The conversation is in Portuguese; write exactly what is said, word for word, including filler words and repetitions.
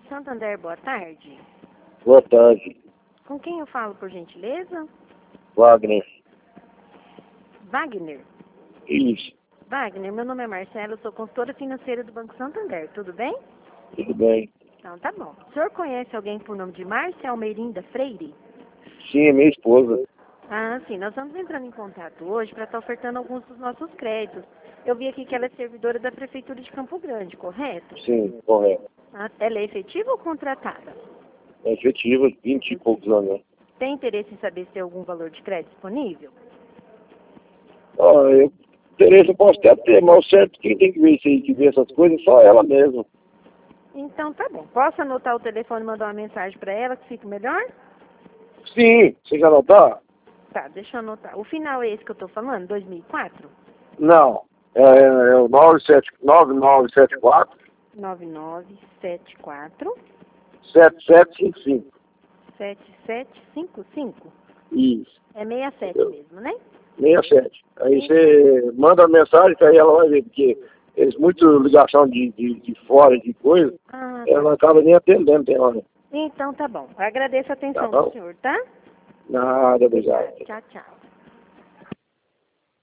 Santander, boa tarde. Boa tarde, Com quem eu falo, por gentileza? Wagner. Wagner. Isso, Wagner, meu nome é Marcelo, eu sou consultora financeira do Banco Santander, tudo bem? tudo bem? Então, tá bom. O senhor conhece alguém por nome de Márcia Almeirinda Freire? Sim, é minha esposa. Ah, sim, nós estamos entrando em contato hoje para estar ofertando alguns dos nossos créditos. Eu vi aqui que ela é servidora da Prefeitura de Campo Grande, correto? Sim, correto. Ah, ela é efetiva ou contratada? É efetiva, vinte e poucos anos. Né? Tem interesse em saber se tem algum valor de crédito disponível? Ó, eu, interesse eu posso até ter, mas o certo quem tem que ver isso aí, que vê essas coisas, é só ela mesma. Então, tá bom. Posso anotar o telefone e mandar uma mensagem para ela que fica melhor? Sim, você já não tá? Tá, deixa eu anotar. O final é esse que eu tô falando, dois mil e quatro? Não, é, é o nove sete nove nove sete quatro nove nove sete quatro sete sete cinco cinco. sete sete cinco cinco. Isso, É sessenta e sete eu- mesmo, né? sessenta e sete. Aí você manda a mensagem que aí ela vai ver, porque eles muito ligação de, de, de fora, de coisa, Ah, ela não tá. acaba nem atendendo, tem hora. Então tá bom. Eu agradeço a Tá atenção do bom? senhor, tá? Nada, obrigado. Tchau, tchau.